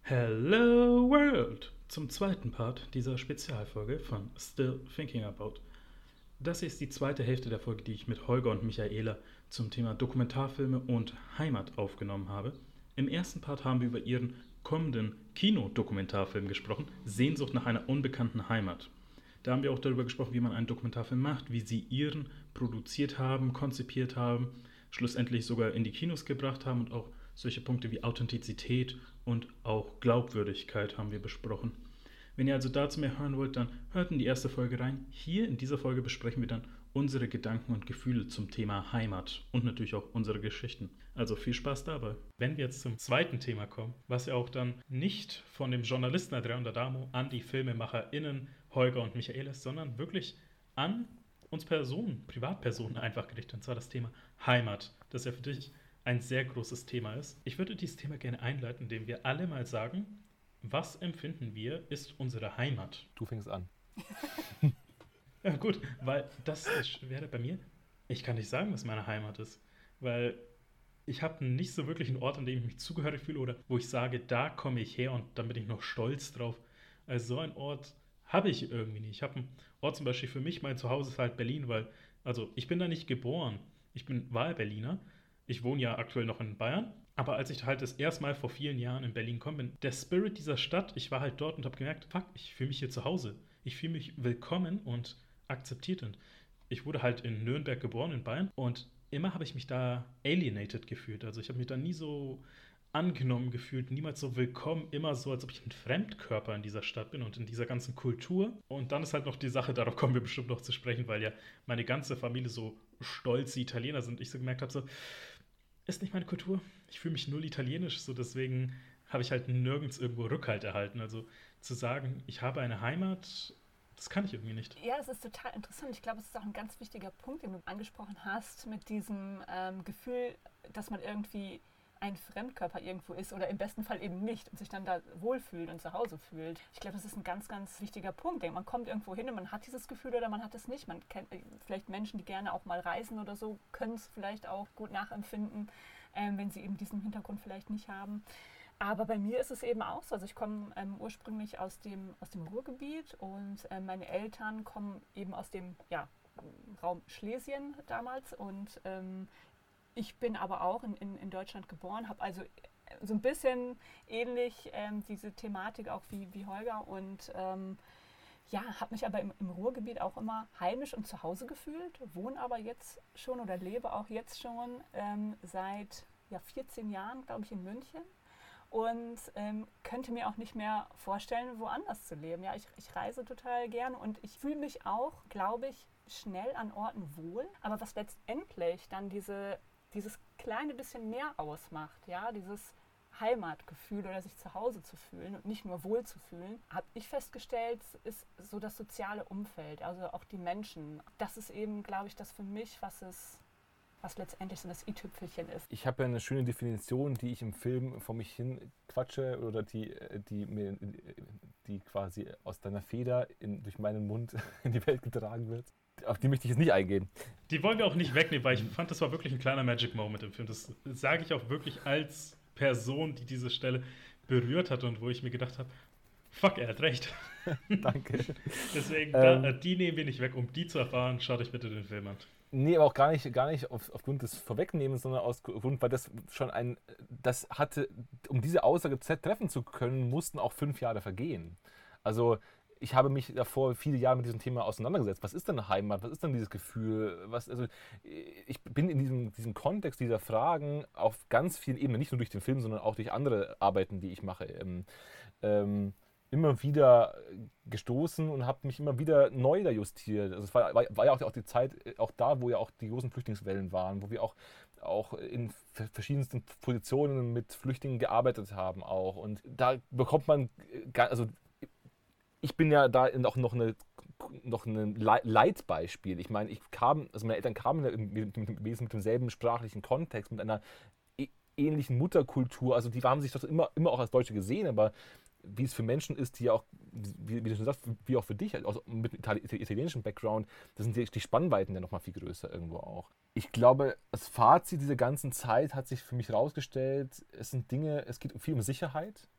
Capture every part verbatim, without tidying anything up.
Hello World! Zum zweiten Part dieser Spezialfolge von Still Thinking About. Das hier ist die zweite Hälfte der Folge, die ich mit Holger und Michaela zum Thema Dokumentarfilme und Heimat aufgenommen habe. Im ersten Part haben wir über ihren kommenden Kinodokumentarfilm gesprochen, Sehnsucht nach einer unbekannten Heimat. Da haben wir auch darüber gesprochen, wie man einen Dokumentarfilm macht, wie sie ihren produziert haben, konzipiert haben, schlussendlich sogar in die Kinos gebracht haben und auch solche Punkte wie Authentizität und auch Glaubwürdigkeit haben wir besprochen. Wenn ihr also dazu mehr hören wollt, dann hört in die erste Folge rein. Hier in dieser Folge besprechen wir dann unsere Gedanken und Gefühle zum Thema Heimat und natürlich auch unsere Geschichten. Also viel Spaß dabei. Wenn wir jetzt zum zweiten Thema kommen, was ja auch dann nicht von dem Journalisten Adriano D'Adamo an die FilmemacherInnen Holger und Michael ist, sondern wirklich an uns Personen, Privatpersonen einfach gerichtet. Und zwar das Thema Heimat, das ja für dich ein sehr großes Thema ist. Ich würde dieses Thema gerne einleiten, indem wir alle mal sagen, was empfinden wir, ist unsere Heimat? Du fängst an. Ja gut, weil das wäre bei mir, ich kann nicht sagen, was meine Heimat ist, weil ich habe nicht so wirklich einen Ort, an dem ich mich zugehörig fühle oder wo ich sage, da komme ich her und da bin ich noch stolz drauf. Also so einen Ort habe ich irgendwie nicht. Ich habe einen Ort zum Beispiel für mich, mein Zuhause ist halt Berlin, weil, also ich bin da nicht geboren, ich bin Wahlberliner. Ich wohne ja aktuell noch in Bayern, aber als ich halt das erste Mal vor vielen Jahren in Berlin gekommen bin, der Spirit dieser Stadt, ich war halt dort und habe gemerkt, fuck, ich fühle mich hier zu Hause. Ich fühle mich willkommen und akzeptiert. Und ich wurde halt in Nürnberg geboren, in Bayern, und immer habe ich mich da alienated gefühlt. Also ich habe mich da nie so angenommen gefühlt, niemals so willkommen, immer so, als ob ich ein Fremdkörper in dieser Stadt bin und in dieser ganzen Kultur. Und dann ist halt noch die Sache, darauf kommen wir bestimmt noch zu sprechen, weil ja meine ganze Familie so stolze Italiener sind. Ich so gemerkt habe, so, ist nicht meine Kultur. Ich fühle mich null italienisch, so deswegen habe ich halt nirgends irgendwo Rückhalt erhalten. Also zu sagen, ich habe eine Heimat, das kann ich irgendwie nicht. Ja, das ist total interessant. Ich glaube, es ist auch ein ganz wichtiger Punkt, den du angesprochen hast, mit diesem ähm, Gefühl, dass man irgendwie ein Fremdkörper irgendwo ist oder im besten Fall eben nicht und sich dann da wohlfühlt und zu Hause fühlt. Ich glaube, das ist ein ganz, ganz wichtiger Punkt. Man kommt irgendwo hin und man hat dieses Gefühl oder man hat es nicht. Man kennt vielleicht Menschen, die gerne auch mal reisen oder so, können es vielleicht auch gut nachempfinden, ähm, wenn sie eben diesen Hintergrund vielleicht nicht haben. Aber bei mir ist es eben auch so. Also ich komme ähm, ursprünglich aus dem, aus dem Ruhrgebiet und äh, meine Eltern kommen eben aus dem ja, Raum Schlesien damals und ähm, ich bin aber auch in, in, in Deutschland geboren, habe also so ein bisschen ähnlich ähm, diese Thematik auch wie, wie Holger und ähm, ja, habe mich aber im, im Ruhrgebiet auch immer heimisch und zu Hause gefühlt, wohne aber jetzt schon oder lebe auch jetzt schon ähm, seit ja, vierzehn Jahren, glaube ich, in München und ähm, könnte mir auch nicht mehr vorstellen, woanders zu leben. Ja, ich, ich reise total gerne und ich fühle mich auch, glaube ich, schnell an Orten wohl, aber was letztendlich dann diese dieses kleine bisschen mehr ausmacht, ja, dieses Heimatgefühl oder sich zu Hause zu fühlen und nicht nur wohl zu fühlen, habe ich festgestellt, ist so das soziale Umfeld, also auch die Menschen. Das ist eben, glaube ich, das für mich, was es, was letztendlich so das i-Tüpfelchen ist. Ich habe ja eine schöne Definition, die ich im Film vor mich hin quatsche oder die, die, mir, die quasi aus deiner Feder in, durch meinen Mund in die Welt getragen wird. Auf die möchte ich jetzt nicht eingehen. Die wollen wir auch nicht wegnehmen, weil ich fand, das war wirklich ein kleiner Magic Moment im Film. Das sage ich auch wirklich als Person, die diese Stelle berührt hat und wo ich mir gedacht habe, fuck, er hat recht. Danke. Deswegen, ähm, da, die nehmen wir nicht weg. Um die zu erfahren, schaut euch bitte den Film an. Nee, aber auch gar nicht, gar nicht auf, aufgrund des Vorwegnehmens, sondern aus Grund, weil das schon ein, das hatte, um diese Aussage treffen zu können, mussten auch fünf Jahre vergehen. Also ich habe mich davor viele Jahre mit diesem Thema auseinandergesetzt. Was ist denn eine Heimat? Was ist denn dieses Gefühl? Was, also ich bin in diesem, diesem Kontext dieser Fragen auf ganz vielen Ebenen, nicht nur durch den Film, sondern auch durch andere Arbeiten, die ich mache, ähm, ähm, immer wieder gestoßen und habe mich immer wieder neu da justiert. Also es war, war, war ja auch die Zeit, auch da, wo ja auch die großen Flüchtlingswellen waren, wo wir auch, auch in verschiedensten Positionen mit Flüchtlingen gearbeitet haben auch. Und da bekommt man, also ich bin ja da auch noch eine noch ein Leitbeispiel. Ich meine, ich kam, also meine Eltern kamen mit, mit, mit demselben sprachlichen Kontext, mit einer ähnlichen Mutterkultur. Also die haben sich das immer, immer auch als Deutsche gesehen, aber wie es für Menschen ist, die ja auch, wie, wie du schon sagst, wie auch für dich, also mit italienischem Background, das sind die, die Spannweiten ja nochmal viel größer irgendwo auch. Ich glaube, das Fazit dieser ganzen Zeit hat sich für mich herausgestellt, es sind Dinge, es geht viel um Sicherheit.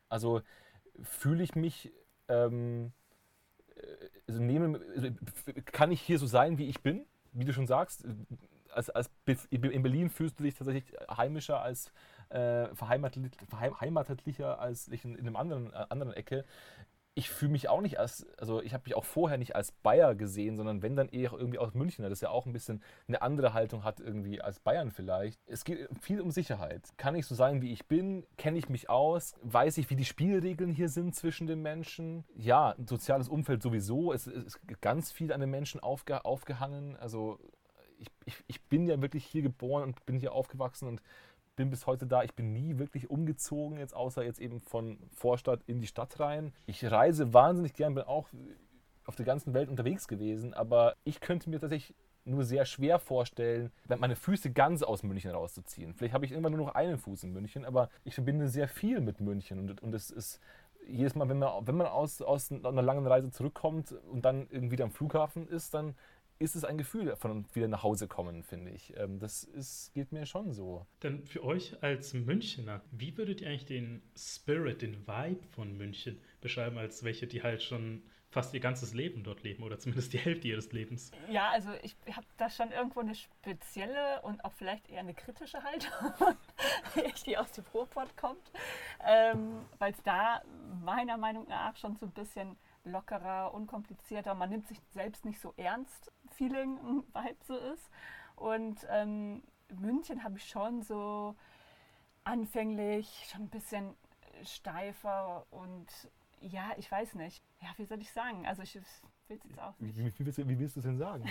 Also fühle ich mich, ähm, also nehme, also kann ich hier so sein, wie ich bin, wie du schon sagst. Als, als in Berlin fühlst du dich tatsächlich heimischer als äh, verheimatlich, verheimatlicher als ich in, in einem anderen, äh, anderen Ecke. Ich fühle mich auch nicht als, also ich habe mich auch vorher nicht als Bayer gesehen, sondern wenn dann eher irgendwie aus München, das ja auch ein bisschen eine andere Haltung hat irgendwie als Bayern vielleicht. Es geht viel um Sicherheit. Kann ich so sein, wie ich bin? Kenne ich mich aus? Weiß ich, wie die Spielregeln hier sind zwischen den Menschen? Ja, ein soziales Umfeld sowieso. Es ist ganz viel an den Menschen aufge, aufgehangen. Also ich, ich, ich bin ja wirklich hier geboren und bin hier aufgewachsen und bin bis heute da. Ich bin nie wirklich umgezogen, jetzt außer jetzt eben von Vorstadt in die Stadt rein. Ich reise wahnsinnig gern, bin auch auf der ganzen Welt unterwegs gewesen, aber ich könnte mir tatsächlich nur sehr schwer vorstellen, meine Füße ganz aus München rauszuziehen. Vielleicht habe ich irgendwann nur noch einen Fuß in München, aber ich verbinde sehr viel mit München und, und es ist jedes Mal, wenn man, wenn man aus, aus einer langen Reise zurückkommt und dann irgendwie wieder am Flughafen ist, dann ist es ein Gefühl von wieder nach Hause kommen, finde ich. Das ist, geht mir schon so. Dann für euch als Münchner, wie würdet ihr eigentlich den Spirit, den Vibe von München beschreiben, als welche, die halt schon fast ihr ganzes Leben dort leben oder zumindest die Hälfte ihres Lebens? Ja, also ich habe da schon irgendwo eine spezielle und auch vielleicht eher eine kritische Haltung, die aus dem Ruhrpott kommt, ähm, weil es da meiner Meinung nach schon so ein bisschen lockerer, unkomplizierter, man nimmt sich selbst nicht so ernst, Feeling, Vibe so ist. Und ähm, München habe ich schon so anfänglich schon ein bisschen steifer und ja, ich weiß nicht. Ja, wie soll ich sagen? Also ich will es jetzt auch nicht. Wie, wie, willst du, wie willst du es denn sagen?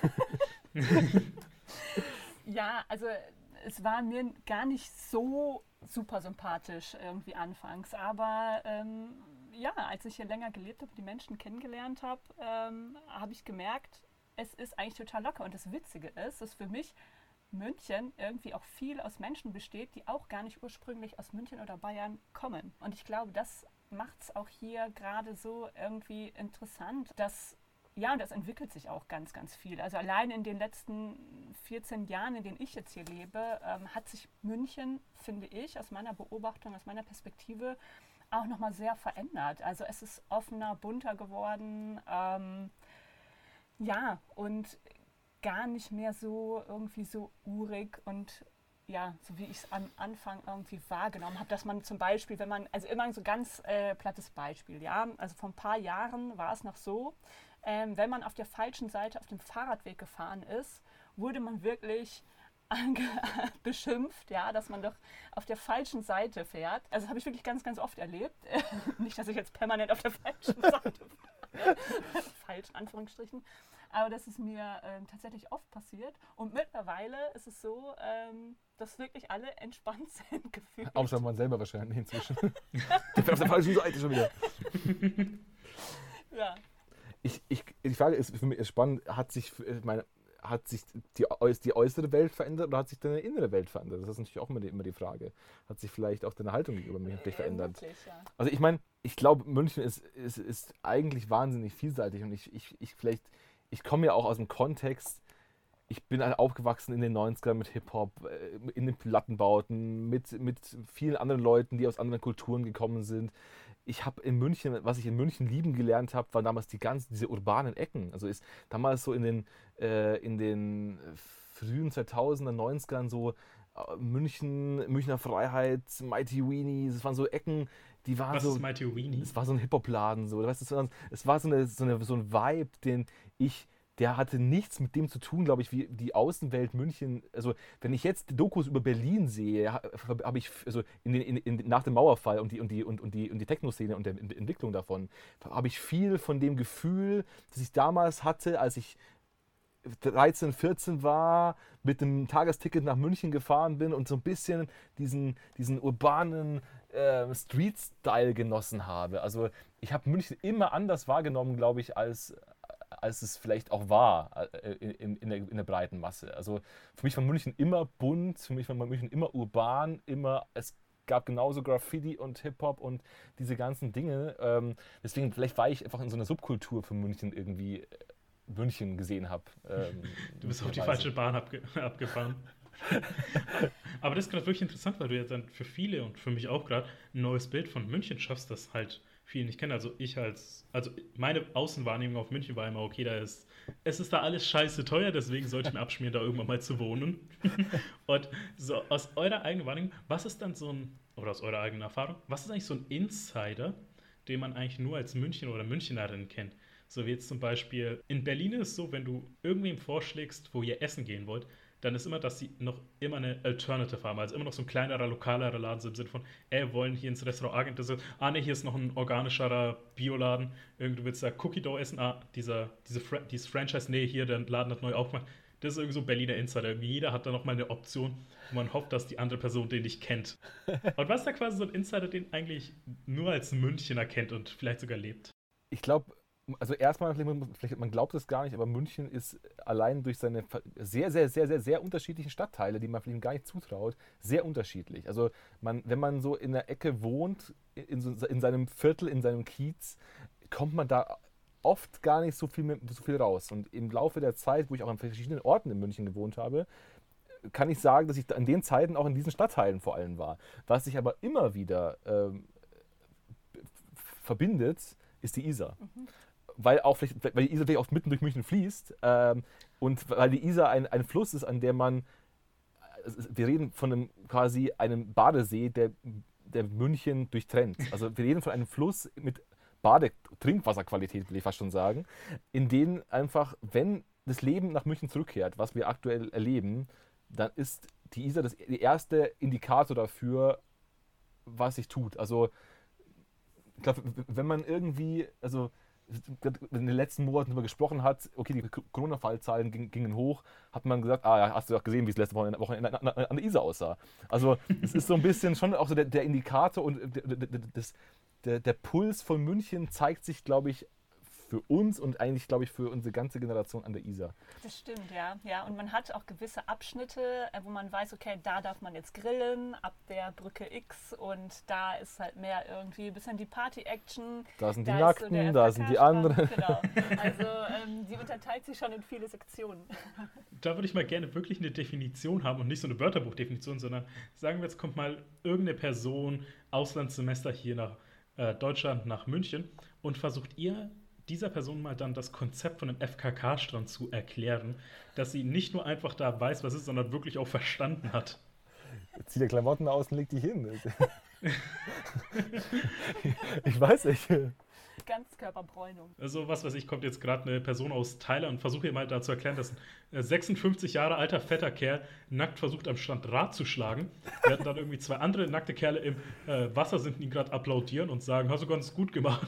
Ja, also es war mir gar nicht so super sympathisch irgendwie anfangs, aber ähm, ja, als ich hier länger gelebt habe, die Menschen kennengelernt habe, ähm, habe ich gemerkt, es ist eigentlich total locker. Und das Witzige ist, dass für mich München irgendwie auch viel aus Menschen besteht, die auch gar nicht ursprünglich aus München oder Bayern kommen. Und ich glaube, das macht es auch hier gerade so irgendwie interessant, dass, ja, und das entwickelt sich auch ganz, ganz viel. Also allein in den letzten vierzehn Jahren, in denen ich jetzt hier lebe, ähm, hat sich München, finde ich, aus meiner Beobachtung, aus meiner Perspektive, auch nochmal sehr verändert. Also es ist offener, bunter geworden, ähm, ja, und gar nicht mehr so irgendwie so urig und ja, so wie ich es am Anfang irgendwie wahrgenommen habe, dass man zum Beispiel, wenn man, also immer so ganz äh, plattes Beispiel, ja, also vor ein paar Jahren war es noch so, ähm, wenn man auf der falschen Seite auf dem Fahrradweg gefahren ist, wurde man wirklich beschimpft, ja, dass man doch auf der falschen Seite fährt. Also das habe ich wirklich ganz, ganz oft erlebt. Nicht, dass ich jetzt permanent auf der falschen Seite fahre. Falsch, in Anführungsstrichen. Aber das ist mir ähm, tatsächlich oft passiert. Und mittlerweile ist es so, ähm, dass wirklich alle entspannt sind, gefühlt. Außer man selber wahrscheinlich inzwischen. Der fährt auf der falschen Seite schon wieder. Ja. Ich, ich, die Frage ist für mich ist spannend, hat sich meine Hat sich die, die äußere Welt verändert oder hat sich deine innere Welt verändert? Das ist natürlich auch immer die, immer die Frage. Hat sich vielleicht auch deine Haltung gegenüber München äh, verändert? Wirklich, ja. Also ich meine, ich glaube, München ist, ist, ist eigentlich wahnsinnig vielseitig und ich, ich, ich vielleicht, ich komme ja auch aus dem Kontext, ich bin aufgewachsen in den neunzigern mit Hip-Hop, in den Plattenbauten, mit, mit vielen anderen Leuten, die aus anderen Kulturen gekommen sind. Ich habe in München, was ich in München lieben gelernt habe, waren damals die ganzen, diese urbanen Ecken. Also ist damals so in den, äh, in den frühen zweitausender, neunzigern so äh, München, Münchner Freiheit, Mighty Weenie, das waren so Ecken, die waren was so... Was ist Mighty Weenie? Es war so ein Hip-Hop-Laden, so, weißt du, es war so, eine, so, eine, so ein Vibe, den ich... Der hatte nichts mit dem zu tun, glaube ich, wie die Außenwelt München. Also, wenn ich jetzt Dokus über Berlin sehe, habe ich, also in den, in, in, nach dem Mauerfall und die, und die, und, und die, und die Techno-Szene und der Entwicklung davon, habe ich viel von dem Gefühl, das ich damals hatte, als ich dreizehn, vierzehn war, mit einem Tagesticket nach München gefahren bin und so ein bisschen diesen, diesen urbanen äh, Street-Style genossen habe. Also, ich habe München immer anders wahrgenommen, glaube ich, als. als es vielleicht auch war in, in, in, der, in der breiten Masse. Also für mich war München immer bunt, für mich war München immer urban, immer, es gab genauso Graffiti und Hip-Hop und diese ganzen Dinge. Ähm, deswegen, vielleicht war ich einfach in so einer Subkultur für München irgendwie München gesehen habe. Ähm, du bist auf die falsche Bahn abge abgefahren. Aber das ist gerade wirklich interessant, weil du jetzt dann für viele und für mich auch gerade ein neues Bild von München schaffst, das halt viele nicht kennen. Also ich als, also meine Außenwahrnehmung auf München war immer, okay, da ist, es ist da alles scheiße teuer, deswegen sollte ich mir abschmieren, da irgendwann mal zu wohnen. Und so aus eurer eigenen Wahrnehmung, was ist dann so ein, oder aus eurer eigenen Erfahrung, was ist eigentlich so ein Insider, den man eigentlich nur als München oder Münchnerin kennt? So wie jetzt zum Beispiel, in Berlin ist es so, wenn du irgendwem vorschlägst, wo ihr essen gehen wollt, dann ist immer, dass sie noch immer eine Alternative haben. Also immer noch so ein kleinerer, lokaler Laden so im Sinne von, ey, wir wollen hier ins Restaurant Agent, das ist, ah ne, hier ist noch ein organischerer Bioladen, irgend du willst da Cookie Dough essen, ah, dieser, diese Fra dieses Franchise, nee, hier, der Laden hat neu aufgemacht. Das ist irgendwie so Berliner Insider. Irgendwie jeder hat da nochmal eine Option, wo man hofft, dass die andere Person den nicht kennt. Und was ist da quasi so ein Insider, den eigentlich nur als Münchner kennt und vielleicht sogar lebt? Ich glaube, also erstmal, vielleicht, man glaubt es gar nicht, aber München ist allein durch seine sehr, sehr, sehr, sehr, sehr unterschiedlichen Stadtteile, die man vielleicht gar nicht zutraut, sehr unterschiedlich. Also man, wenn man so in der Ecke wohnt, in, so, in seinem Viertel, in seinem Kiez, kommt man da oft gar nicht so viel, mehr, so viel raus. Und im Laufe der Zeit, wo ich auch an verschiedenen Orten in München gewohnt habe, kann ich sagen, dass ich an den Zeiten auch in diesen Stadtteilen vor allem war. Was sich aber immer wieder ähm, verbindet, ist die Isar. Mhm. Weil, auch vielleicht, weil die Isar vielleicht auch mitten durch München fließt ähm, und weil die Isar ein, ein Fluss ist, an der man, wir reden von einem quasi einem Badesee, der, der München durchtrennt. Also wir reden von einem Fluss mit Bade-Trinkwasserqualität, will ich fast schon sagen, in denen einfach, wenn das Leben nach München zurückkehrt, was wir aktuell erleben, dann ist die Isar das, der erste Indikator dafür, was sich tut. Also ich glaube, wenn man irgendwie, also in den letzten Monaten darüber gesprochen hat, okay, die Corona-Fallzahlen ging, gingen hoch, hat man gesagt, ah ja, hast du doch gesehen, wie es letzte Woche an der Isar aussah. Also es ist so ein bisschen schon auch so der, der Indikator und das, der, der Puls von München zeigt sich, glaube ich, für uns und eigentlich, glaube ich, für unsere ganze Generation an der Isar. Das stimmt, ja. ja. Und man hat auch gewisse Abschnitte, wo man weiß, okay, da darf man jetzt grillen, ab der Brücke X und da ist halt mehr irgendwie ein bisschen die Party-Action. Da sind die da Nackten, so da sind die anderen. Genau. Also ähm, die unterteilt sich schon in viele Sektionen. Da würde ich mal gerne wirklich eine Definition haben und nicht so eine Wörterbuchdefinition, sondern sagen wir, jetzt kommt mal irgendeine Person, Auslandssemester hier nach äh, Deutschland, nach München und versucht ihr dieser Person mal dann das Konzept von einem F K K-Strand zu erklären, dass sie nicht nur einfach da weiß, was es ist, sondern wirklich auch verstanden hat. Zieh dir Klamotten aus und leg dich hin. Ich weiß nicht. Ganzkörperbräunung. Also was weiß ich, kommt jetzt gerade eine Person aus Thailand und versuche ihr mal da zu erklären, dass ein sechsundfünfzig Jahre alter, fetter Kerl nackt versucht, am Strand Rad zu schlagen. Während dann irgendwie zwei andere nackte Kerle im äh, Wasser sind, die ihn gerade applaudieren und sagen, hast du ganz gut gemacht.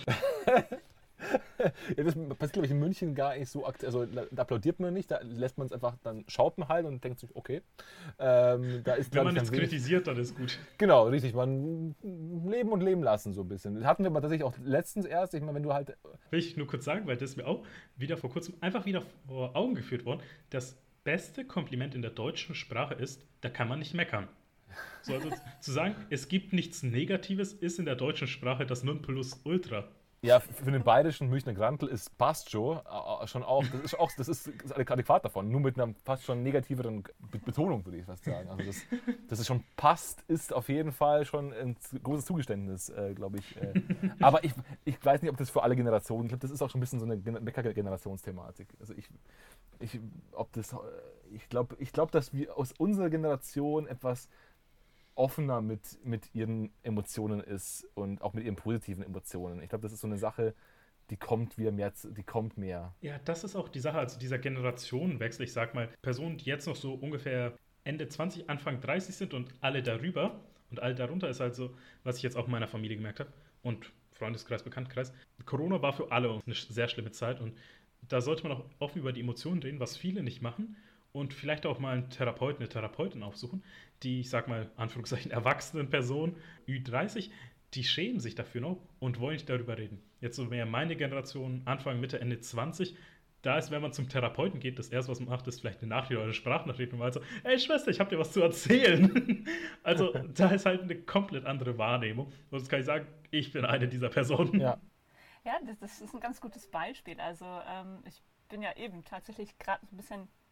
Ja, das passiert, glaube ich, in München gar nicht so aktiv. Also da applaudiert man nicht, da lässt man es einfach dann schaupen halt und denkt sich, okay. Ähm, da ist, Wenn man ich, jetzt kritisiert, dann ist gut. Genau, richtig. Man leben und leben lassen so ein bisschen. Das hatten wir aber tatsächlich auch letztens erst. Ich meine, wenn du halt... Will ich nur kurz sagen, weil das ist mir auch wieder vor kurzem einfach wieder vor Augen geführt worden. Das beste Kompliment in der deutschen Sprache ist, da kann man nicht meckern. So, also zu sagen, es gibt nichts Negatives, ist in der deutschen Sprache das Nonplusultra. Ja, für den bayerischen Münchner Grantl ist passt schon, schon auch, das ist auch, das ist adäquat davon, nur mit einer fast schon negativeren Betonung, würde ich fast sagen. Also das, dass es schon passt, ist auf jeden Fall schon ein großes Zugeständnis, äh, glaube ich. Äh. Aber ich, ich weiß nicht, ob das für alle Generationen, ich glaube, das ist auch schon ein bisschen so eine Mecker-Generationsthematik. Also ich, ich, ob das, ich glaube, ich glaube, dass wir aus unserer Generation etwas offener mit, mit ihren Emotionen ist und auch mit ihren positiven Emotionen. Ich glaube, das ist so eine Sache, die kommt wieder mehr, die kommt mehr. Ja, das ist auch die Sache, also dieser Generationenwechsel. Ich sag mal, Personen, die jetzt noch so ungefähr Ende zwanzig, Anfang dreißig sind und alle darüber und alle darunter ist halt so, was ich jetzt auch in meiner Familie gemerkt habe und Freundeskreis, Bekanntenkreis. Corona war für alle eine sehr schlimme Zeit und da sollte man auch offen über die Emotionen reden, was viele nicht machen. Und vielleicht auch mal einen Therapeuten, eine Therapeutin aufsuchen, die, ich sag mal, Anführungszeichen, erwachsenen Personen, Ü dreißig, die schämen sich dafür noch und wollen nicht darüber reden. Jetzt so mehr meine Generation, Anfang, Mitte, Ende zwanzig, da ist, wenn man zum Therapeuten geht, das erste, was man macht, ist vielleicht eine Nachricht oder eine Sprachnachricht und mal so, ey Schwester, ich hab dir was zu erzählen. Also da ist halt eine komplett andere Wahrnehmung. Und das kann ich sagen, ich bin eine dieser Personen. Ja, ja das, das ist ein ganz gutes Beispiel. Also ähm, ich bin ja eben tatsächlich gerade so ein bisschen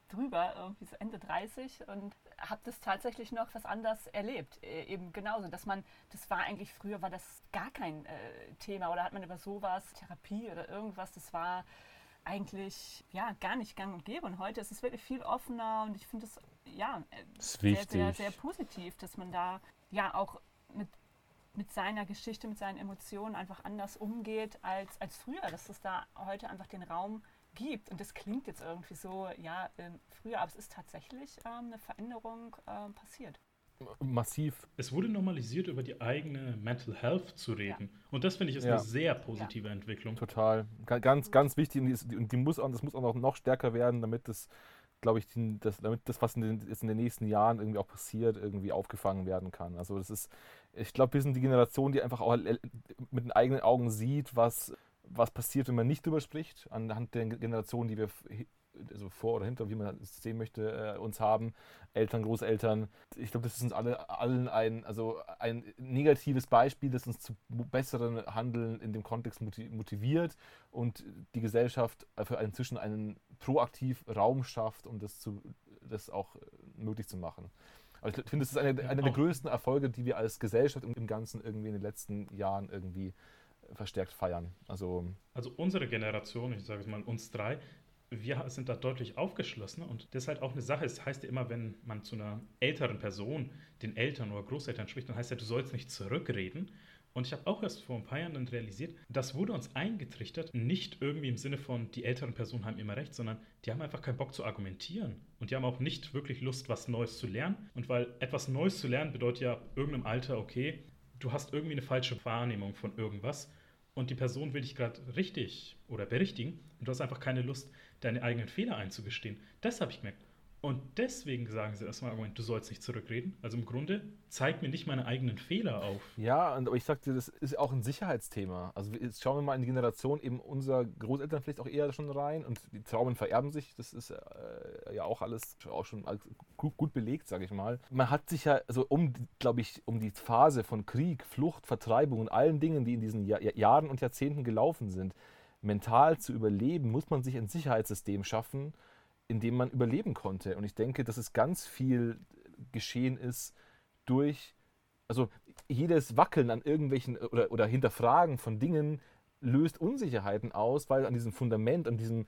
drüber, irgendwie so Ende dreißig und habe das tatsächlich noch was anders erlebt. Äh, eben genauso, dass man, das war eigentlich früher, war das gar kein äh, Thema oder hat man über sowas, Therapie oder irgendwas, das war eigentlich ja gar nicht gang und gäbe. Und heute ist es wirklich viel offener und ich finde es ja Das ist sehr, wichtig. sehr, sehr positiv, dass man da ja auch mit, mit seiner Geschichte, mit seinen Emotionen einfach anders umgeht als, als früher, dass es da heute einfach den Raum gibt. Und das klingt jetzt irgendwie so, ja, ähm, früher, aber es ist tatsächlich ähm, eine Veränderung ähm, passiert. Massiv. Es wurde normalisiert, über die eigene Mental Health zu reden. Und das finde ich ist Ja. eine sehr positive Entwicklung. Total. Ga- Ganz, ganz wichtig. Und die, ist- und die muss auch, das muss auch noch, noch stärker werden, damit das, glaube ich, die, das, damit das, was in den, jetzt in den nächsten Jahren irgendwie auch passiert, irgendwie aufgefangen werden kann. Also das ist, ich glaube, wir sind die Generation, die einfach auch mit den eigenen Augen sieht, was, was passiert, wenn man nicht drüber spricht, anhand der Generation, die wir f- also vor oder hinter, wie man es sehen möchte, äh, uns haben, Eltern, Großeltern. Ich glaube, das ist uns alle allen ein, also ein negatives Beispiel, das uns zu besseren Handeln in dem Kontext motiv- motiviert und die Gesellschaft für inzwischen einen proaktiv Raum schafft, um das, zu, das auch möglich zu machen. Also ich finde, das ist eine, Ja, eine der auch- größten Erfolge, die wir als Gesellschaft im, im Ganzen irgendwie in den letzten Jahren irgendwie verstärkt feiern. Also Also unsere Generation, ich sage es mal uns drei, wir sind da deutlich aufgeschlossener und das ist halt auch eine Sache. Es heißt ja immer, wenn man zu einer älteren Person, den Eltern oder Großeltern spricht, dann heißt ja, du sollst nicht zurückreden. Und ich habe auch erst vor ein paar Jahren dann realisiert, das wurde uns eingetrichtert, nicht irgendwie im Sinne von, die älteren Personen haben immer recht, sondern die haben einfach keinen Bock zu argumentieren. Und die haben auch nicht wirklich Lust, was Neues zu lernen. Und weil etwas Neues zu lernen bedeutet ja ab irgendeinem Alter, okay, du hast irgendwie eine falsche Wahrnehmung von irgendwas und die Person will dich gerade richtig oder berichtigen und du hast einfach keine Lust, deine eigenen Fehler einzugestehen. Das habe ich gemerkt. Und deswegen sagen sie erstmal Argument, du sollst nicht zurückreden. Also im Grunde, zeig mir nicht meine eigenen Fehler auf. ja, und, aber ich sagte, das ist auch ein Sicherheitsthema. Also wir- jetzt schauen wir mal in die Generation eben unserer Großeltern vielleicht auch eher schon rein und die Traumen vererben sich. Das ist äh, ja auch alles auch schon als gut, gut belegt, sage ich mal. Man hat sich ja, also um, glaube ich, um die Phase von Krieg, Flucht, Vertreibung und allen Dingen, die in diesen Jahr, Jahren und Jahrzehnten gelaufen sind, mental zu überleben, muss man sich ein Sicherheitssystem schaffen, in dem man überleben konnte. Und ich denke, dass es ganz viel geschehen ist durch, also jedes Wackeln an irgendwelchen oder, oder Hinterfragen von Dingen löst Unsicherheiten aus, weil an diesem Fundament, an diesem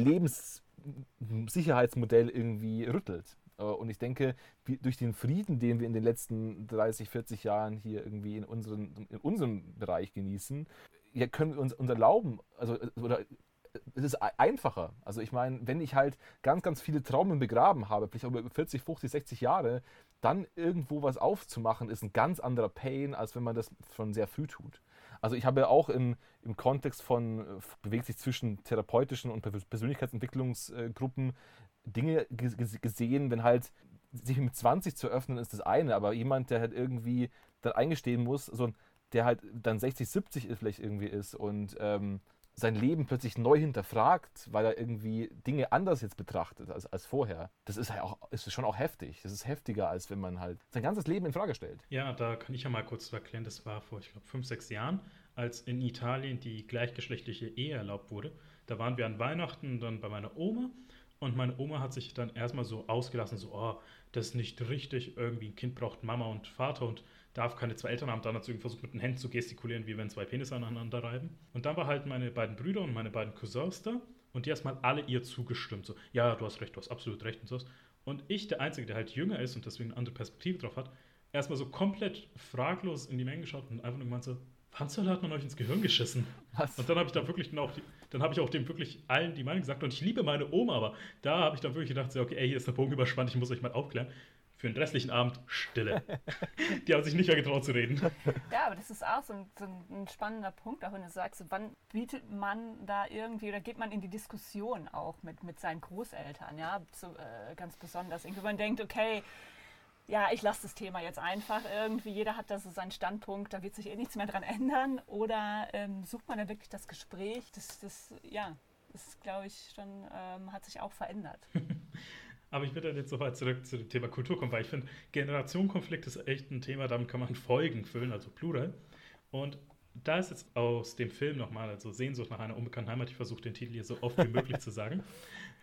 Lebenssicherheitsmodell irgendwie rüttelt. Äh, Und ich denke, wie- durch den Frieden, den wir in den letzten dreißig, vierzig Jahren hier irgendwie in, unseren, in unserem Bereich genießen, ja, können wir uns, uns erlauben, also, äh, oder äh, es ist ei- einfacher. Also ich meine, wenn ich halt ganz, ganz viele Traumen begraben habe, vielleicht über vierzig, fünfzig, sechzig Jahre, dann irgendwo was aufzumachen, ist ein ganz anderer Pain, als wenn man das schon sehr früh tut. Also ich habe ja auch im, im Kontext von, äh, bewegt sich zwischen therapeutischen und Persön- Persönlichkeitsentwicklungsgruppen Dinge ge- ge- gesehen, wenn halt sich mit zwanzig zu öffnen, ist das eine, aber jemand, der halt irgendwie dann eingestehen muss, so, der halt dann sechzig, siebzig ist, vielleicht irgendwie ist und ähm, sein Leben plötzlich neu hinterfragt, weil er irgendwie Dinge anders jetzt betrachtet als, als vorher. Das ist halt auch, ist schon auch heftig. Das ist heftiger, als wenn man halt sein ganzes Leben in Frage stellt. Ja, da kann ich ja mal kurz erklären, das war vor, ich glaube, fünf, sechs Jahren, als in Italien die gleichgeschlechtliche Ehe erlaubt wurde. Da waren wir an Weihnachten dann bei meiner Oma und meine Oma hat sich dann erstmal so ausgelassen, so, oh, das ist nicht richtig, irgendwie ein Kind braucht Mama und Vater und darf keine zwei Eltern haben. Dann hat sie irgendwie versucht, mit den Händen zu gestikulieren, wie wenn zwei Penisse aneinander reiben. Und dann war halt meine beiden Brüder und meine beiden Cousins da und die erstmal alle ihr zugestimmt. So, ja, du hast recht, du hast absolut recht und so. Und ich, der Einzige, der halt jünger ist und deswegen eine andere Perspektive drauf hat, erstmal so komplett fraglos in die Menge geschaut und einfach nur gemeint so, wann zur Hölle hat man euch ins Gehirn geschissen? Was? Und dann habe ich da wirklich dann auch, die, dann habe ich auch dem wirklich allen die Meinung gesagt und ich liebe meine Oma, aber da habe ich dann wirklich gedacht, so, okay, ey, hier ist der Bogen überspannt, ich muss euch mal aufklären. Für den restlichen Abend Stille. Die haben sich nicht mehr getraut zu reden. Ja, aber das ist auch so ein, so ein spannender Punkt, auch wenn du sagst, so, wann bietet man da irgendwie oder geht man in die Diskussion auch mit, mit seinen Großeltern, ja, so, äh, ganz besonders. Irgendwie man denkt, okay, ja, ich lasse das Thema jetzt einfach irgendwie, jeder hat da so seinen Standpunkt, da wird sich eh nichts mehr dran ändern oder ähm, sucht man da wirklich das Gespräch, das, das ja, das glaube ich schon, ähm, hat sich auch verändert. Aber ich würde dann jetzt soweit zurück zu dem Thema Kultur kommen, weil ich finde, Generationenkonflikt ist echt ein Thema, damit kann man Folgen füllen, also Plural. Und da ist jetzt aus dem Film nochmal, also Sehnsucht nach einer unbekannten Heimat, ich versuche den Titel hier so oft wie möglich zu sagen,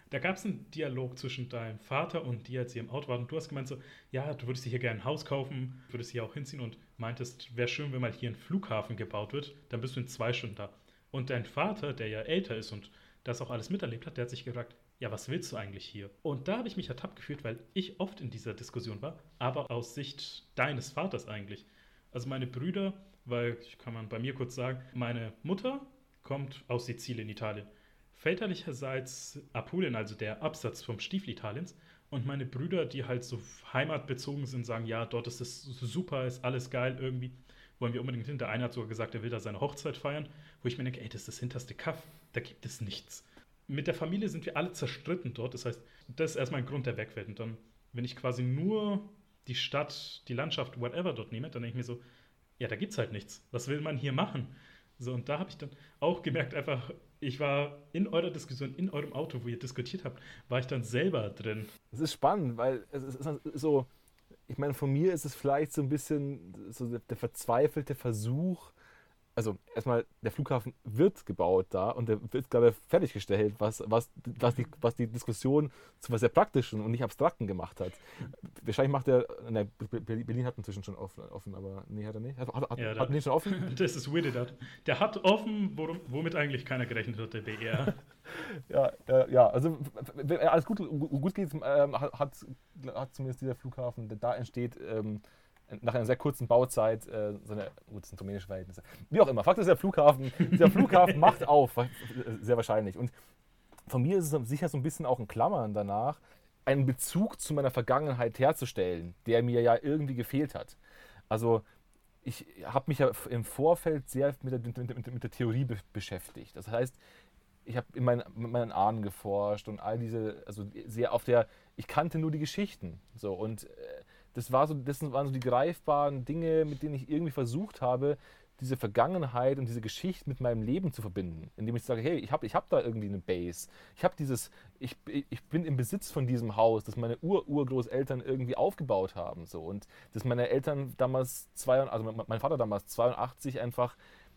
Da gab es einen Dialog zwischen deinem Vater und dir, als ihr im Auto wart. Und du hast gemeint so, ja, du würdest dir hier gerne ein Haus kaufen, würdest hier auch hinziehen und meintest, wäre schön, wenn mal hier ein Flughafen gebaut wird, dann bist du in zwei Stunden da. Und dein Vater, der ja älter ist und das auch alles miterlebt hat, der hat sich gefragt, ja, was willst du eigentlich hier? Und da habe ich mich ertappt gefühlt, weil ich oft in dieser Diskussion war, aber aus Sicht deines Vaters eigentlich. Also meine Brüder, weil, ich kann man bei mir kurz sagen, meine Mutter kommt aus Sizilien, Italien. Väterlicherseits Apulien, also der Absatz vom Stiefel Italiens. Und meine Brüder, die halt so heimatbezogen sind, sagen, ja, dort ist es super, ist alles geil irgendwie. Wollen wir unbedingt hin. Der eine hat sogar gesagt, er will da seine Hochzeit feiern. Wo ich mir denke, ey, das ist das hinterste Kaff, da gibt es nichts. Mit der Familie sind wir alle zerstritten dort. Das heißt, das ist erstmal ein Grund, der wegfällt. Und dann, wenn ich quasi nur die Stadt, die Landschaft, whatever dort nehme, dann denke ich mir so, ja, da gibt's halt nichts. Was will man hier machen? So, und da habe ich dann auch gemerkt, einfach, ich war in eurer Diskussion, in eurem Auto, wo ihr diskutiert habt, war ich dann selber drin. Es ist spannend, weil es ist so, ich meine, von mir ist es vielleicht so ein bisschen so der verzweifelte Versuch, also erstmal, der Flughafen wird gebaut da und der wird gerade fertiggestellt, was, was, was, die, was die Diskussion zu was sehr Praktischen und nicht Abstrakten gemacht hat. Wahrscheinlich macht er, ne, Berlin hat inzwischen schon offen, offen aber nee, hat er nicht. Hat, hat, ja, hat Berlin schon offen? Das ist weird. Der hat offen, worum, womit eigentlich keiner gerechnet hat, der B R. ja, äh, ja, also wenn alles gut, gut geht, ähm, hat, hat zumindest dieser Flughafen, der da entsteht, ähm, nach einer sehr kurzen Bauzeit, äh, so eine, gut, das sind rumänische Verhältnisse. Wie auch immer, Fakt ist, der Flughafen, der Flughafen macht auf, sehr wahrscheinlich. Und von mir ist es sicher so ein bisschen auch ein Klammern danach, einen Bezug zu meiner Vergangenheit herzustellen, der mir ja irgendwie gefehlt hat. Also ich habe mich ja im Vorfeld sehr mit der, mit, mit, mit der Theorie be beschäftigt. Das heißt, ich habe in meinen, mit meinen Ahnen geforscht und all diese, also sehr auf der, ich kannte nur die Geschichten. So, und äh, das, war so, das waren so die greifbaren Dinge, mit denen ich irgendwie versucht habe, diese Vergangenheit und diese Geschichte mit meinem Leben zu verbinden. Indem ich sage, hey, ich habe ich hab da irgendwie eine Base. Ich habe dieses, ich, ich bin im Besitz von diesem Haus, das meine Ur-Urgroßeltern irgendwie aufgebaut haben. So. Und dass meine Eltern damals, zwei, also mein Vater damals zweiundachtzig einfach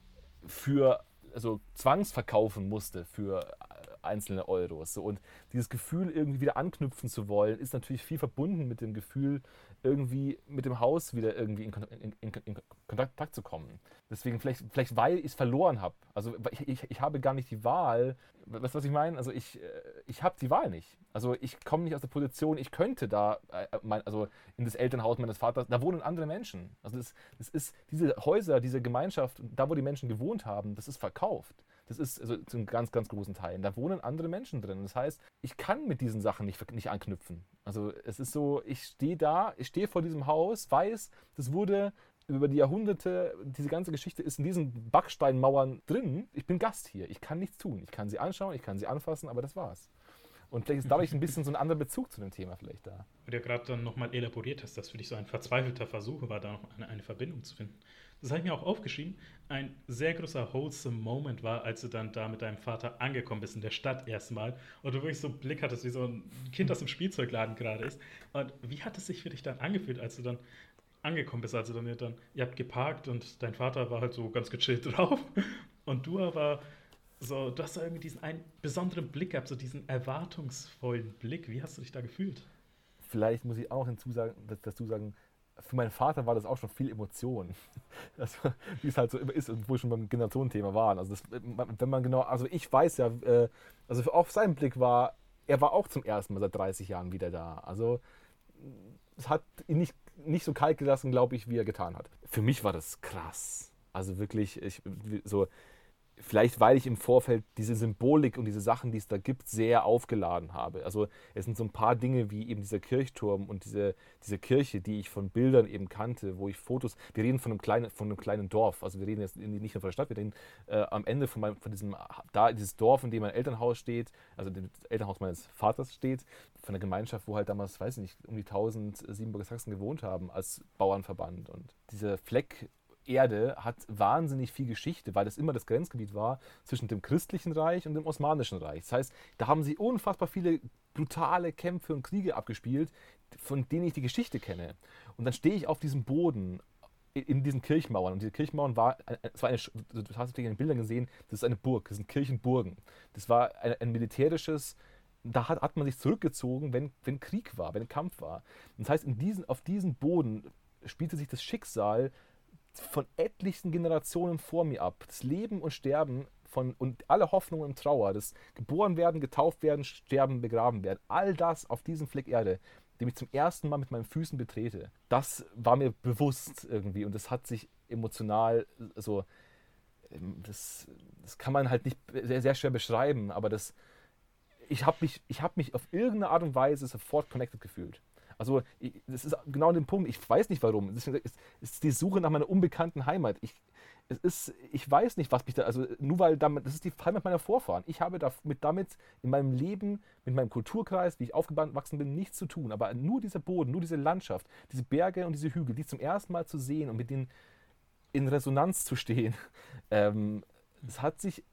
für, also zwangsverkaufen musste für einzelne Euros. So. Und dieses Gefühl, irgendwie wieder anknüpfen zu wollen, ist natürlich viel verbunden mit dem Gefühl, irgendwie mit dem Haus wieder irgendwie in, in, in, in Kontakt zu kommen. Deswegen vielleicht, vielleicht weil ich es verloren habe. Also ich, ich, ich habe gar nicht die Wahl. Weißt du, was ich meine? Also ich, ich habe die Wahl nicht. Also ich komme nicht aus der Position, ich könnte da, mein, also in das Elternhaus meines Vaters, da wohnen andere Menschen. Also das, das ist, diese Häuser, diese Gemeinschaft, da wo die Menschen gewohnt haben, das ist verkauft. Das ist also zu einem ganz, ganz großen Teilen. Da wohnen andere Menschen drin. Das heißt, ich kann mit diesen Sachen nicht, nicht anknüpfen. Also es ist so, ich stehe da, ich stehe vor diesem Haus, weiß, das wurde über die Jahrhunderte, diese ganze Geschichte ist in diesen Backsteinmauern drin. Ich bin Gast hier. Ich kann nichts tun. Ich kann sie anschauen, ich kann sie anfassen, aber das war's. Und vielleicht ist dadurch ein bisschen so ein anderer Bezug zu dem Thema vielleicht da. Wo du ja gerade dann nochmal elaboriert hast, dass für dich so ein verzweifelter Versuch war, da noch eine, eine Verbindung zu finden. Das habe ich mir auch aufgeschrieben. Ein sehr großer wholesome Moment war, als du dann da mit deinem Vater angekommen bist in der Stadt erstmal und du wirklich so einen Blick hattest, wie so ein Kind, das im Spielzeugladen gerade ist. Und wie hat es sich für dich dann angefühlt, als du dann angekommen bist? Also dann, dann ihr habt geparkt und dein Vater war halt so ganz gechillt drauf und du aber so, du hast da irgendwie diesen einen besonderen Blick gehabt, so diesen erwartungsvollen Blick. Wie hast du dich da gefühlt? Vielleicht muss ich auch hinzusagen, dazu sagen, für meinen Vater war das auch schon viel Emotion. Also, wie es halt so immer ist und wo wir schon beim Generationenthema waren. Also, das, wenn man genau, also ich weiß ja, also auf seinen Blick war, er war auch zum ersten Mal seit dreißig Jahren wieder da. Also, es hat ihn nicht, nicht so kalt gelassen, glaube ich, wie er getan hat. Für mich war das krass. Also wirklich, ich, so, vielleicht weil ich im Vorfeld diese Symbolik und diese Sachen, die es da gibt, sehr aufgeladen habe. Also es sind so ein paar Dinge wie eben dieser Kirchturm und diese, diese Kirche, die ich von Bildern eben kannte, wo ich Fotos, wir reden von einem kleinen, von einem kleinen Dorf, also wir reden jetzt nicht nur von der Stadt, wir reden äh, am Ende von, meinem, von diesem, da dieses Dorf, in dem mein Elternhaus steht, also das Elternhaus meines Vaters steht, von einer Gemeinschaft, wo halt damals, weiß ich nicht, um die tausend Siebenbürger Sachsen gewohnt haben als Bauernverband. Und dieser Fleck Erde hat wahnsinnig viel Geschichte, weil das immer das Grenzgebiet war zwischen dem christlichen Reich und dem osmanischen Reich. Das heißt, da haben sie unfassbar viele brutale Kämpfe und Kriege abgespielt, von denen ich die Geschichte kenne. Und dann stehe ich auf diesem Boden in diesen Kirchmauern. Und diese Kirchmauern war, es war eine, du hast natürlich in den Bildern gesehen, das ist eine Burg, das sind Kirchenburgen. Das war ein, ein militärisches da hat, hat man sich zurückgezogen, wenn, wenn Krieg war, wenn Kampf war. Das heißt, in diesen, auf diesem Boden spielte sich das Schicksal von etlichen Generationen vor mir ab. Das Leben und Sterben von, und alle Hoffnung und Trauer, das geboren werden, getauft werden, sterben, begraben werden. All das auf diesem Fleck Erde, den ich zum ersten Mal mit meinen Füßen betrete. Das war mir bewusst irgendwie und das hat sich emotional so, das, das kann man halt nicht sehr, sehr schwer beschreiben, aber das, ich habe mich, ich hab mich auf irgendeine Art und Weise sofort connected gefühlt. Also ich, das ist genau der Punkt, ich weiß nicht warum. Es ist, es ist die Suche nach meiner unbekannten Heimat. Ich, es ist, ich weiß nicht, was mich da, also nur weil damit, das ist die Heimat meiner Vorfahren. Ich habe damit, damit in meinem Leben, mit meinem Kulturkreis, wie ich aufgewachsen bin, nichts zu tun. Aber nur dieser Boden, nur diese Landschaft, diese Berge und diese Hügel, die zum ersten Mal zu sehen und mit denen in Resonanz zu stehen, ähm, es hat sich,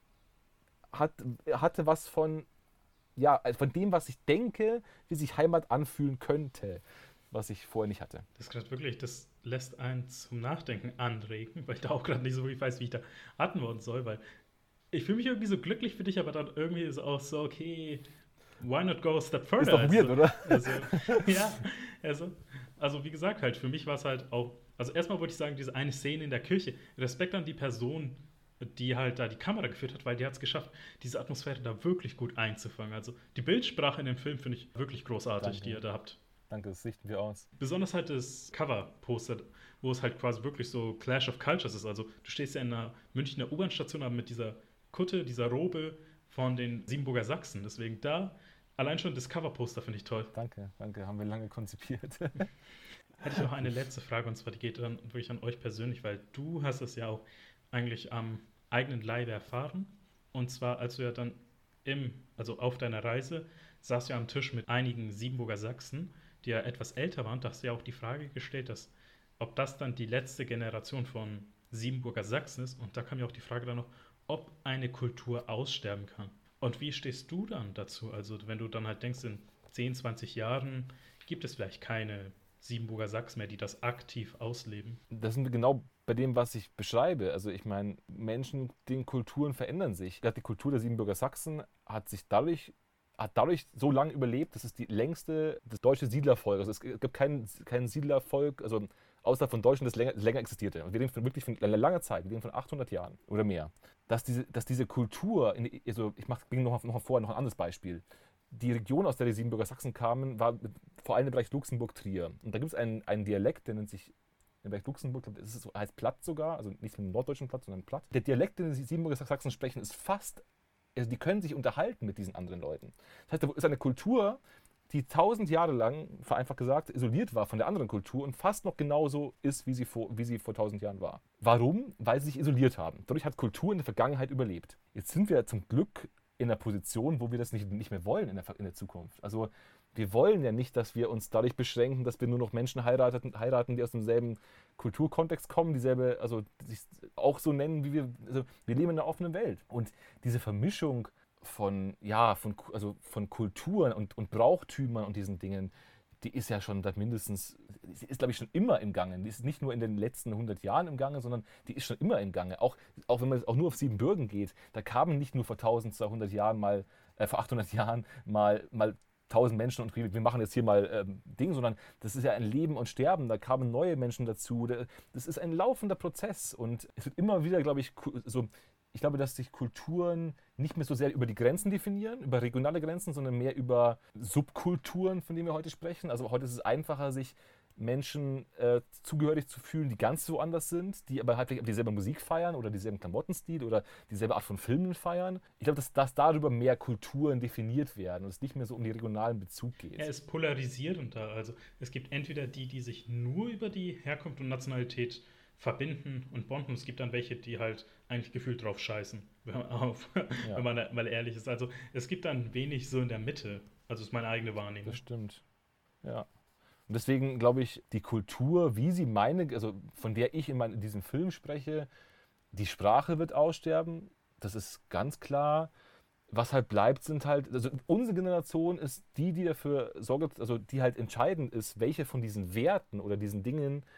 hat, hatte was von, ja, von dem, was ich denke, wie sich Heimat anfühlen könnte, was ich vorher nicht hatte. Das ist gerade wirklich, das lässt einen zum Nachdenken anregen, weil ich da auch gerade nicht so wirklich weiß, wie ich da antworten soll, weil ich fühle mich irgendwie so glücklich für dich, aber dann irgendwie ist es auch so, okay, why not go a step further? Ist doch weird, also, oder? Also, ja, also, also wie gesagt, halt, für mich war es halt auch, also erstmal wollte ich sagen, diese eine Szene in der Kirche, Respekt an die Person, die halt da die Kamera geführt hat, weil die hat es geschafft, diese Atmosphäre da wirklich gut einzufangen. Also die Bildsprache in dem Film finde ich wirklich großartig, Danke. die ihr da habt. Danke, das richten wir aus. Besonders halt das Cover-Poster, wo es halt quasi wirklich so Clash of Cultures ist. Also du stehst ja in einer Münchner U-Bahn-Station, aber mit dieser Kutte, dieser Robe von den Siebenburger Sachsen. Deswegen da, allein schon das Cover-Poster finde ich toll. Danke, danke, haben wir lange konzipiert. Hätte ich noch eine letzte Frage, und zwar die geht dann wirklich an euch persönlich, weil du hast es ja auch eigentlich am eigenen Leibe erfahren. Und zwar, als du ja dann im, also auf deiner Reise, saß du ja am Tisch mit einigen Siebenburger Sachsen, die ja etwas älter waren. Da hast du ja auch die Frage gestellt, dass, ob das dann die letzte Generation von Siebenburger Sachsen ist. Und da kam ja auch die Frage dann noch, ob eine Kultur aussterben kann. Und wie stehst du dann dazu? Also wenn du dann halt denkst, in zehn, zwanzig Jahren gibt es vielleicht keine Siebenburger Sachsen mehr, die das aktiv ausleben. Das sind wir genau bei dem, was ich beschreibe. Also ich meine, Menschen, den Kulturen verändern sich. Die Kultur der Siebenburger Sachsen hat sich dadurch, hat dadurch so lange überlebt, das ist die längste, das deutsche Siedlervolk. Also es gibt kein, kein Siedlervolk, also außer von Deutschen, das länger, das länger existierte. Und wir reden von, wirklich von einer langen Zeit, wir reden von achthundert Jahren oder mehr. Dass diese, dass diese Kultur, in, also ich bringe noch, noch mal vor, noch ein anderes Beispiel. Die Region, aus der die Siebenburger Sachsen kamen, war vor allem im Bereich Luxemburg-Trier. Und da gibt es einen, einen Dialekt, der nennt sich im Bereich Luxemburg, das ist, heißt Platt sogar, also nicht mit dem norddeutschen Platt, sondern Platt. Der Dialekt, den die Siebenburger Sachsen sprechen, ist fast, also die können sich unterhalten mit diesen anderen Leuten. Das heißt, da ist eine Kultur, die tausend Jahre lang, vereinfacht gesagt, isoliert war von der anderen Kultur und fast noch genauso ist, wie sie vor, wie sie vor tausend Jahren war. Warum? Weil sie sich isoliert haben. Dadurch hat Kultur in der Vergangenheit überlebt. Jetzt sind wir zum Glück in einer Position, wo wir das nicht, nicht mehr wollen in der, in der Zukunft. Also wir wollen ja nicht, dass wir uns dadurch beschränken, dass wir nur noch Menschen heiraten, heiraten die aus demselben Kulturkontext kommen, dieselbe, also sich auch so nennen, wie wir, also wir leben in einer offenen Welt. Und diese Vermischung von, ja, von, also von Kulturen und, und Brauchtümern und diesen Dingen, die ist ja schon seit mindestens, die ist glaube ich schon immer im Gange. Die ist nicht nur in den letzten hundert Jahren im Gange, sondern die ist schon immer im Gange. Auch, auch wenn man auch nur auf Siebenbürgen geht, da kamen nicht nur vor zwölfhundert Jahren mal, äh, vor achthundert Jahren mal, mal tausend Menschen und wir machen jetzt hier mal ähm, Dinge, sondern das ist ja ein Leben und Sterben, da kamen neue Menschen dazu. Das ist ein laufender Prozess und es wird immer wieder, glaube ich, so, ich glaube, dass sich Kulturen nicht mehr so sehr über die Grenzen definieren, über regionale Grenzen, sondern mehr über Subkulturen, von denen wir heute sprechen. Also heute ist es einfacher, sich Menschen äh, zugehörig zu fühlen, die ganz so anders sind, die aber halt vielleicht dieselbe Musik feiern oder dieselben Klamottenstil oder dieselbe Art von Filmen feiern. Ich glaube, dass, dass darüber mehr Kulturen definiert werden und es nicht mehr so um den regionalen Bezug geht. Ja, es polarisiert da. Also es gibt entweder die, die sich nur über die Herkunft und Nationalität verbinden und bonden. Es gibt dann welche, die halt eigentlich gefühlt drauf scheißen, wenn man, auf, ja. wenn man mal ehrlich ist. Also es gibt dann wenig so in der Mitte. Also ist meine eigene Wahrnehmung. Das stimmt. Ja. Und deswegen glaube ich, die Kultur, wie sie meine, also von der ich in, mein, in diesem Film spreche, die Sprache wird aussterben. Das ist ganz klar. Was halt bleibt, sind halt, also unsere Generation ist die, die dafür sorgt, also die halt entscheidend ist, welche von diesen Werten oder diesen Dingen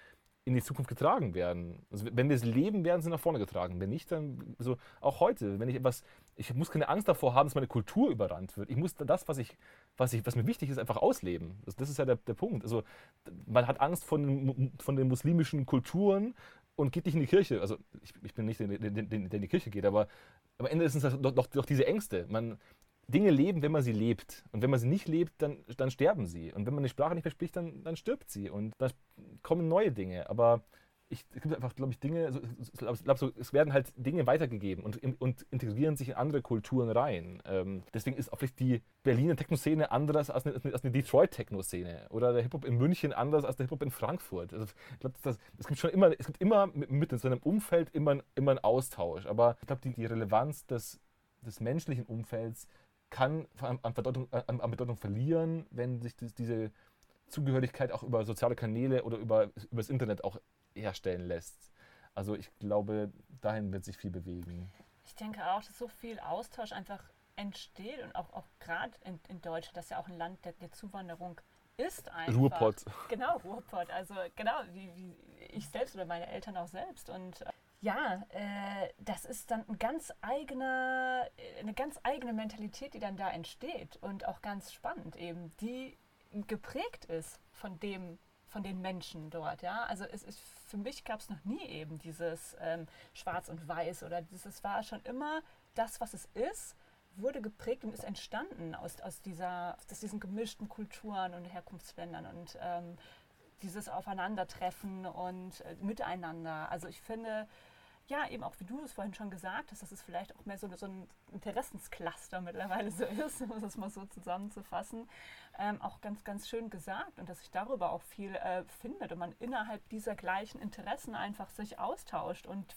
in die Zukunft getragen werden. Also wenn wir es leben, werden sie nach vorne getragen. Wenn nicht, dann, also auch heute, wenn ich etwas, ich muss keine Angst davor haben, dass meine Kultur überrannt wird. Ich muss das, was ich, was ich, was mir wichtig ist, einfach ausleben. Das, das ist ja der, der Punkt. Also man hat Angst von den, von den muslimischen Kulturen und geht nicht in die Kirche. Also ich, ich bin nicht der, der, der in die Kirche geht, aber am Ende sind es doch, doch, doch diese Ängste. Man, Dinge leben, wenn man sie lebt. Und wenn man sie nicht lebt, dann, dann sterben sie. Und wenn man die Sprache nicht mehr spricht, dann, dann stirbt sie. Und dann kommen neue Dinge. Aber ich, es gibt einfach, glaube ich, Dinge, also, ich glaube, so, es werden halt Dinge weitergegeben und, und integrieren sich in andere Kulturen rein. Ähm, deswegen ist auch vielleicht die Berliner Techno-Szene anders als eine, als eine Detroit-Techno-Szene. Oder der Hip-Hop in München anders als der Hip-Hop in Frankfurt. Also, ich glaube, das, es gibt schon immer, es gibt immer mit in so einem Umfeld immer, immer einen Austausch. Aber ich glaube, die, die Relevanz des, des menschlichen Umfelds kann an, an, Bedeutung, an, an Bedeutung verlieren, wenn sich das, diese Zugehörigkeit auch über soziale Kanäle oder über, über das Internet auch herstellen lässt. Also ich glaube, dahin wird sich viel bewegen. Ich denke auch, dass so viel Austausch einfach entsteht und auch, auch gerade in, in Deutschland, das ja auch ein Land der, der Zuwanderung ist einfach. Ruhrpott. Genau, Ruhrpott. Also genau, wie, wie ich selbst oder meine Eltern auch selbst. Und ja, äh, das ist dann ein ganz eigener, eine ganz eigene Mentalität, die dann da entsteht und auch ganz spannend eben, die geprägt ist von dem, von den Menschen dort, ja. Also es ist, für mich gab es noch nie eben dieses ähm, Schwarz und Weiß oder dieses, war schon immer das, was es ist, wurde geprägt und ist entstanden aus, aus, dieser, aus diesen gemischten Kulturen und Herkunftsländern und ähm, dieses Aufeinandertreffen und äh, Miteinander. Also ich finde, ja, eben auch wie du es vorhin schon gesagt hast, dass es vielleicht auch mehr so, so ein Interessenscluster mittlerweile so ist, um das mal so zusammenzufassen, ähm, auch ganz, ganz schön gesagt und dass sich darüber auch viel äh, findet und man innerhalb dieser gleichen Interessen einfach sich austauscht und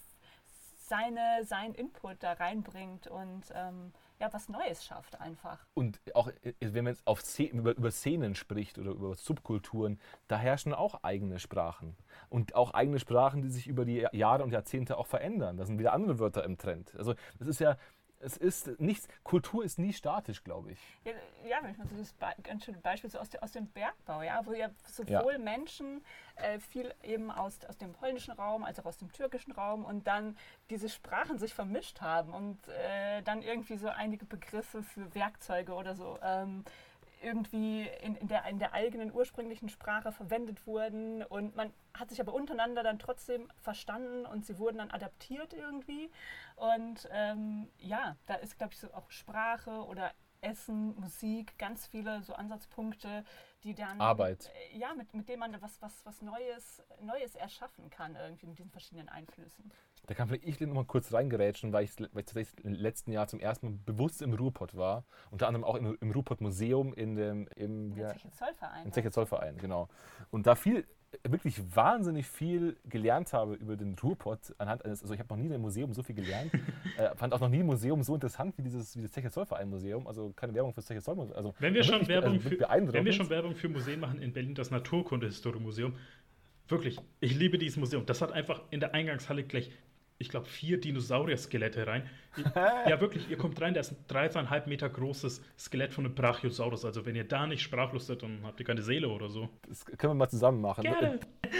seine, seinen Input da reinbringt und ähm, ja, was Neues schafft einfach. Und auch, wenn man jetzt auf Szenen, über, über Szenen spricht oder über Subkulturen, da herrschen auch eigene Sprachen. Und auch eigene Sprachen, die sich über die Jahre und Jahrzehnte auch verändern. Da sind wieder andere Wörter im Trend. Also das ist ja, es ist nichts, Kultur ist nie statisch, glaube ich. Ja, ja, wenn ich mal so das Be ganz schöne Beispiel so aus, der, aus dem Bergbau, ja, wo ja sowohl ja. Menschen äh, viel eben aus, aus dem polnischen Raum als auch aus dem türkischen Raum und dann diese Sprachen sich vermischt haben und äh, dann irgendwie so einige Begriffe für Werkzeuge oder so ähm, irgendwie in, in, der, in der eigenen ursprünglichen Sprache verwendet wurden und man hat sich aber untereinander dann trotzdem verstanden und sie wurden dann adaptiert irgendwie und ähm, ja, da ist, glaube ich, so auch Sprache oder Essen, Musik, ganz viele so Ansatzpunkte, die dann Arbeit. Äh, ja, mit, mit denen man was, was, was Neues, Neues erschaffen kann irgendwie mit diesen verschiedenen Einflüssen. Da kann vielleicht ich noch mal kurz reingerätschen, weil ich, weil ich tatsächlich im letzten Jahr zum ersten Mal bewusst im Ruhrpott war. Unter anderem auch im, im Ruhrpott-Museum in dem im, ja, Zeche-Zollverein. Im Zeche-Zollverein, genau. Und da viel, wirklich wahnsinnig viel gelernt habe über den Ruhrpott anhand eines, also ich habe noch nie in einem Museum so viel gelernt, äh, fand auch noch nie ein Museum so interessant wie dieses, wie das Zeche-Zollverein-Museum, also keine Werbung für das Zeche-Zollverein. Also wenn wir schon Werbung also für, wenn wir schon Werbung für Museen machen in Berlin, das Naturkundehistorie-Museum, wirklich, ich liebe dieses Museum. Das hat einfach in der Eingangshalle gleich, ich glaube, vier Dinosaurier-Skelette rein. Ja, wirklich, ihr kommt rein, da ist ein dreieinhalb Meter großes Skelett von einem Brachiosaurus. Also wenn ihr da nicht sprachlos seid, dann habt ihr keine Seele oder so. Das können wir mal zusammen machen. Gerne.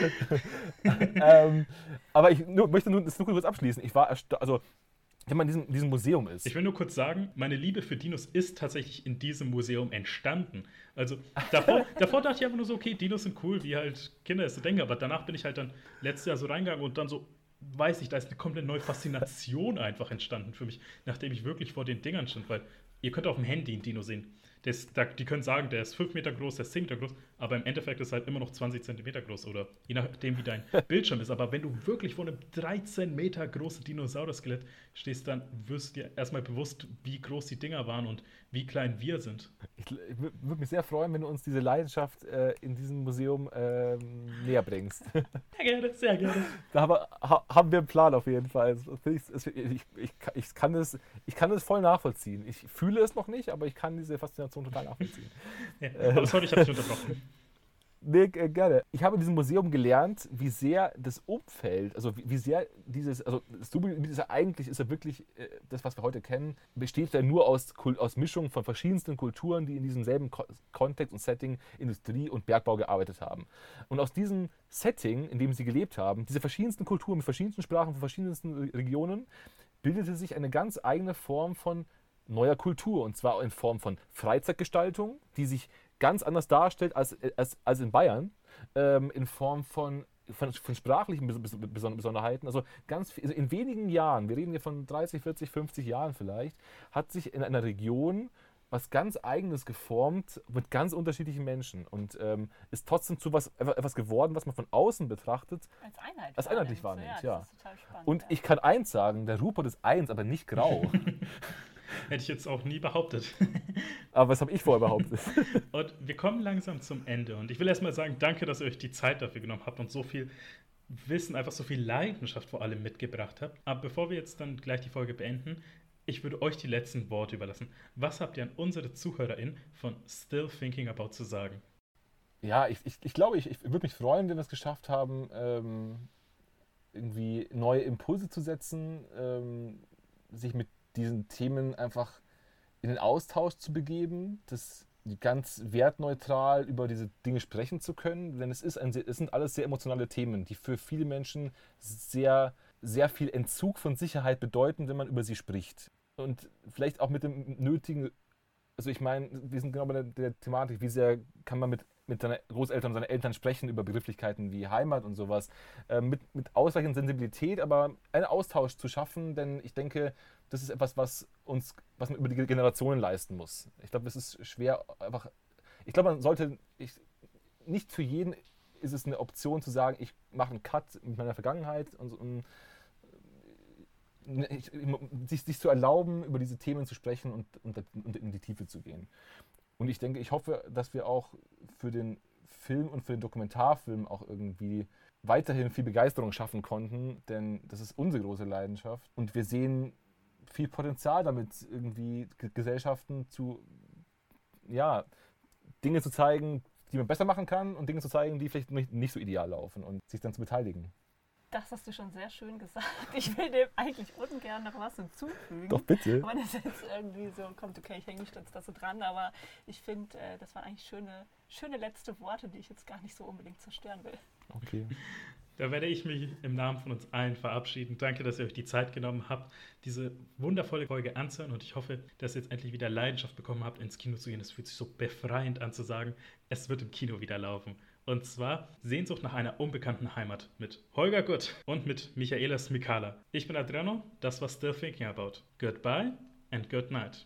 ähm, aber ich nur, möchte nur, das nur kurz abschließen. Ich war, also wenn man in diesem, diesem Museum ist. Ich will nur kurz sagen, meine Liebe für Dinos ist tatsächlich in diesem Museum entstanden. Also davor, davor dachte ich einfach nur so, okay, Dinos sind cool, wie halt Kinder es so denken. Aber danach bin ich halt dann letztes Jahr so reingegangen und dann so, weiß ich, da ist eine komplett neue Faszination einfach entstanden für mich, nachdem ich wirklich vor den Dingern stand, weil ihr könnt auf dem Handy einen Dino sehen. Der ist, da, die können sagen, der ist fünf Meter groß, der ist zehn Meter groß, aber im Endeffekt ist er halt immer noch zwanzig Zentimeter groß oder je nachdem, wie dein Bildschirm ist. Aber wenn du wirklich vor einem dreizehn Meter großen Dinosaurier-Skelett stehst, dann wirst du dir erstmal bewusst, wie groß die Dinger waren und wie klein wir sind. Ich, ich würde mich sehr freuen, wenn du uns diese Leidenschaft äh, in diesem Museum äh, näher bringst. Sehr gerne, sehr gerne. Da haben wir, ha, haben wir einen Plan auf jeden Fall. Ich, ich, ich, ich, kann das, ich kann das voll nachvollziehen. Ich fühle es noch nicht, aber ich kann diese Faszination total nachvollziehen. Ja, aber sorry, ich habe dich unterbrochen. Nee, gerne. Ich habe in diesem Museum gelernt, wie sehr das Umfeld, also wie, wie sehr dieses, also das Dschungelgebiet ist ja eigentlich, ist ja wirklich äh, das, was wir heute kennen, besteht ja nur aus, aus Mischungen von verschiedensten Kulturen, die in diesem selben Ko- Kontext und Setting Industrie und Bergbau gearbeitet haben. Und aus diesem Setting, in dem sie gelebt haben, diese verschiedensten Kulturen mit verschiedensten Sprachen, von verschiedensten Re- Regionen, bildete sich eine ganz eigene Form von neuer Kultur. Und zwar in Form von Freizeitgestaltung, die sich ganz anders darstellt als, als, als in Bayern, ähm, in Form von, von, von sprachlichen Bes- Bes- Beson- Besonderheiten. Also ganz viel- also in wenigen Jahren, wir reden hier von dreißig, vierzig, fünfzig Jahren vielleicht, hat sich in einer Region was ganz Eigenes geformt mit ganz unterschiedlichen Menschen und ähm, ist trotzdem zu was, etwas geworden, was man von außen betrachtet, Als Einheit als einheitlich wahrnimmt. wahrnimmt. So, Ja. das ist total spannend. Und ja. ich kann eins sagen, der Ruhrpott ist eins, aber nicht grau. Hätte ich jetzt auch nie behauptet. Aber was habe ich vorher behauptet? Und wir kommen langsam zum Ende. Und ich will erstmal sagen, danke, dass ihr euch die Zeit dafür genommen habt und so viel Wissen, einfach so viel Leidenschaft vor allem mitgebracht habt. Aber bevor wir jetzt dann gleich die Folge beenden, ich würde euch die letzten Worte überlassen. Was habt ihr an unsere ZuhörerInnen von Still Thinking About zu sagen? Ja, ich, ich, ich glaube, ich, ich würde mich freuen, wenn wir es geschafft haben, ähm, irgendwie neue Impulse zu setzen, ähm, sich mit diesen Themen einfach in den Austausch zu begeben, das ganz wertneutral über diese Dinge sprechen zu können, denn es, ist ein, sehr- es sind alles sehr emotionale Themen, die für viele Menschen sehr, sehr viel Entzug von Sicherheit bedeuten, wenn man über sie spricht. Und vielleicht auch mit dem nötigen, also ich meine, wir sind genau bei der, der Thematik, wie sehr kann man mit, mit seinen Großeltern und seinen Eltern sprechen über Begrifflichkeiten wie Heimat und sowas, äh, mit, mit ausreichend Sensibilität, aber einen Austausch zu schaffen, denn ich denke, das ist etwas, was uns, was man über die Generationen leisten muss. Ich glaube, es ist schwer, einfach, ich glaube, man sollte, ich, nicht für jeden ist es eine Option zu sagen, ich mache einen Cut mit meiner Vergangenheit und, so, und ich, sich, sich zu erlauben, über diese Themen zu sprechen und, und, und in die Tiefe zu gehen. Und ich denke, ich hoffe, dass wir auch für den Film und für den Dokumentarfilm auch irgendwie weiterhin viel Begeisterung schaffen konnten, denn das ist unsere große Leidenschaft. Und wir sehen viel Potenzial damit, irgendwie G- Gesellschaften zu, ja, Dinge zu zeigen, die man besser machen kann und Dinge zu zeigen, die vielleicht nicht, nicht so ideal laufen und sich dann zu beteiligen. Das hast du schon sehr schön gesagt. Ich will dem eigentlich ungern noch was hinzufügen. Doch bitte. Wenn es jetzt irgendwie so kommt, okay, ich hänge mich jetzt da so dran, aber ich finde, äh, das waren eigentlich schöne, schöne letzte Worte, die ich jetzt gar nicht so unbedingt zerstören will. Okay. Da werde ich mich im Namen von uns allen verabschieden. Danke, dass ihr euch die Zeit genommen habt, diese wundervolle Folge anzuhören. Und ich hoffe, dass ihr jetzt endlich wieder Leidenschaft bekommen habt, ins Kino zu gehen. Es fühlt sich so befreiend an zu sagen, es wird im Kino wieder laufen. Und zwar Sehnsucht nach einer unbekannten Heimat mit Holger Gutt und mit Michaela Smikala. Ich bin Adriano, das war Still Thinking About. Goodbye and good night.